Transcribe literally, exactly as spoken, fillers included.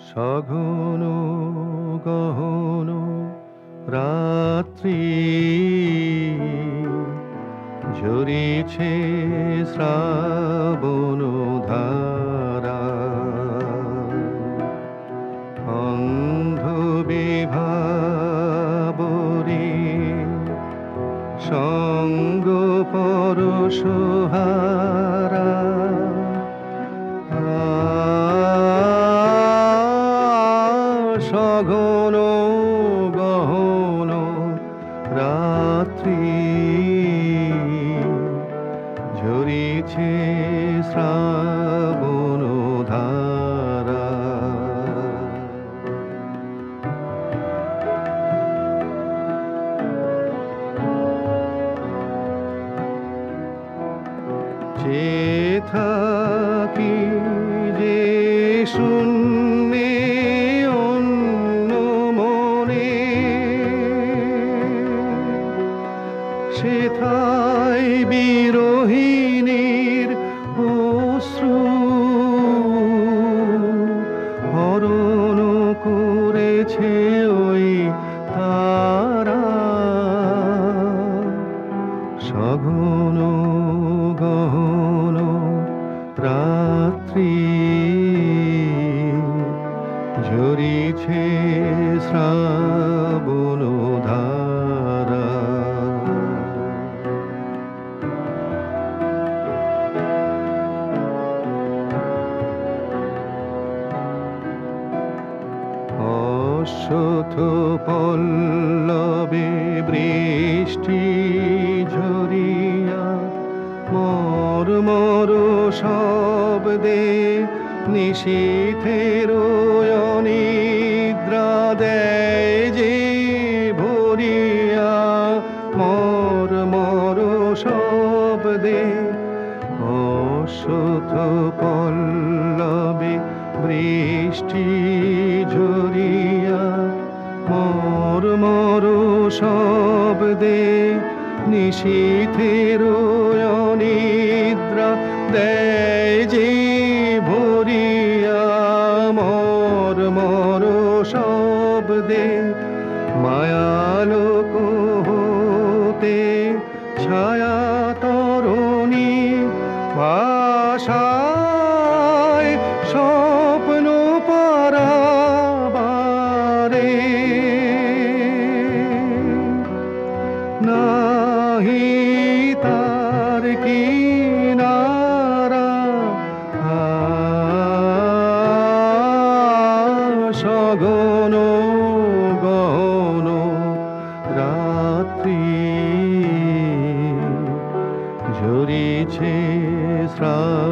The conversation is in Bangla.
সঘন গহন রাত্রি ঝরিছে শ্রাবণ ধারা, অন্ধ বিভাবরে সঙ্গ পরশহারা। সঘন গহন রাত্রি ঝরিছে শ্রাবণ ধারা। চেয়ে থাকি যে শূন্যে অন্য মনে, সেথায় বিরহিণীর অশ্রু হরণ করেছে ওই তারা। সঘন গহন রাত্রি ঝরিছে শ্রাবণ ধারা। অশ্বত্থ পল্লবে বৃষ্টি ঝরিয়া মর মর শব্দে নিশীথের অনিদ্রা দেয় যে ভরিয়া। মর মর শব্দে অশ্বত্থ পল্লবে বৃষ্টি ঝরিয়া মর মর শব্দে নিশীথের অনিদ্রা দেয় যে ভরিয়া। মর মর শব্দে মায়ালোক হতে ছায়া তরণী ভাষায় স্বপ্ন পারাবারে। নাহি তার কিনারা সঘন গহন রাত্রি ঝরিছে শ্রাবণ